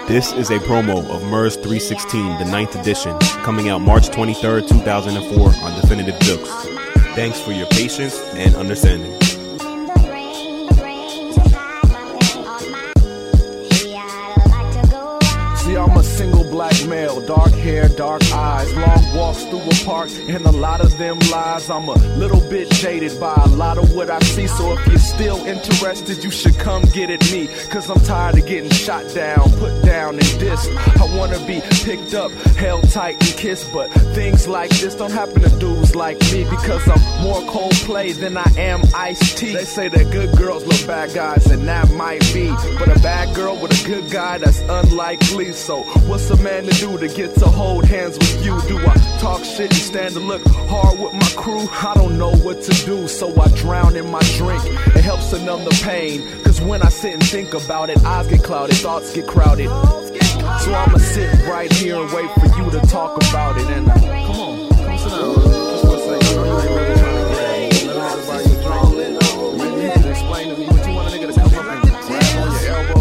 This is a promo of MERS 316, the 9th edition, coming out March 23rd, 2004 on Definitive Jukes. Thanks for your patience and understanding. See, I'm a single black male, dark hair, dark eyes, long walks through a park, and a lot of them lies. I'm a little bit jaded by a lot of what I see, so if you're still interested, you should come get at me, cause I'm tired of getting shot down, put down, and dissed. I wanna be picked up, held tight, and kissed, but things like this don't happen to dudes like me, because I'm more Coldplay than I am Ice-T. They say that good girls love bad guys, and that might be, but a bad girl with a good guy, that's unlikely. So what's a man to do to get to hold hands with you? Do I talk shit and stand to look hard with my crew? I don't know what to do, so I drown in my drink. It helps to numb the pain, cause when I sit and think about it, eyes get clouded, thoughts get crowded. So I'ma sit right here and wait for you to talk about it. And come on, come sit down. Just for a second, I know you ain't really trying to grab. Let everybody get drunk. Maybe you can explain to me what you want a nigga to come up and grab on your elbow.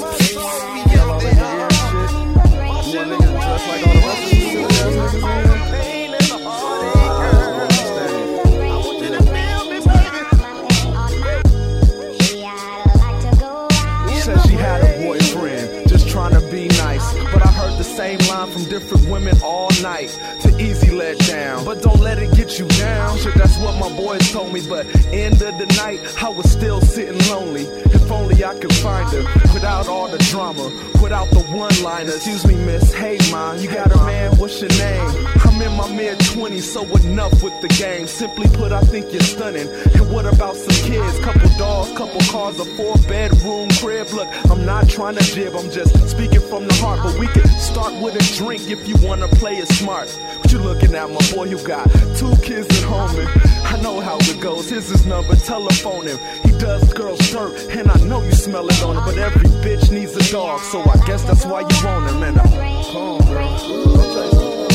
Same line from different women all night to easy let down, but don't let it get you down. Shit, that's what my boys told me, but end of the night I was still sitting lonely. If only I could find her without all the drama, without the one-liners. Excuse me, miss, hey ma, you got a man, what's your name? I'm in my mid-20s, so enough with the game. Simply put, I think you're stunning. And what about some kids? Couple dogs, couple cars, a 4-bedroom crib. Look, I'm not trying to jib, I'm just speaking from the heart, but we can start with a drink if you wanna play it smart. What you looking at, my boy? You got 2 kids at home, and I know how it goes. Here's his number, telephone him. He does girls dirt, and I know you smell it on him. But every bitch needs a dog, so I guess that's why you want him. And come on, girl.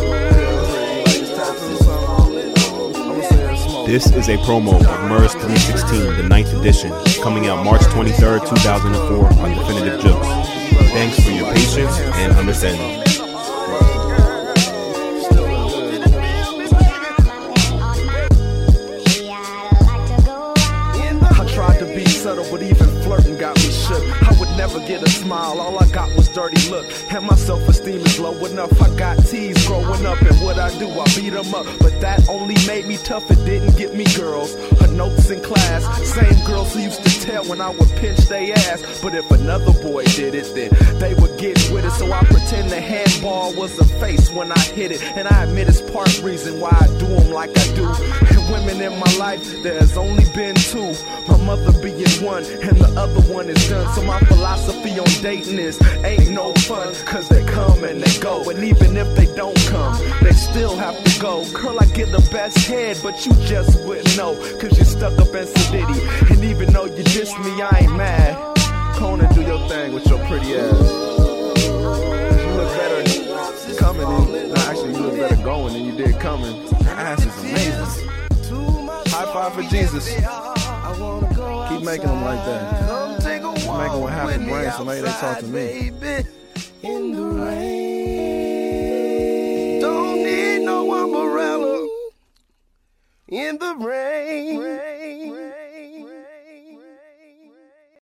This is a promo of MERS 316, the 9th edition, coming out March 23rd, 2004 on Definitive Jukes. Thanks for your patience and understanding. I tried to be subtle, but even flirting got me shook. I would never get a smile, all I got was dirty look. And my self-esteem is low enough. I got teased growing up, and what I do, I beat them up. But that only made me tough, it didn't get me girls. Her notes in class, same girls who used to tell when I would pinch they ass. But if another boy did it, then they would get with it. So I pretend the handball was a face when I hit it. And I admit it's part reason why I do them like I do. And women in my life, there's only been 2. My mother being one, and the other one is done. So my philosophy on dating is ain't no fun, cause they come and they go. And even if they don't come, they still have to go. Girl, I get the best head, but you just wouldn't know, cause you're stuck up in Sedity. And even though you diss me, I ain't mad. Come on and do your thing with your pretty ass. You look better coming in. Actually, you look better going than you did coming. Your ass is amazing. High five for Jesus. Keep making them like that. Keep making with half a brain, so maybe they talk to me. In the rain. Don't need no umbrella. In the rain.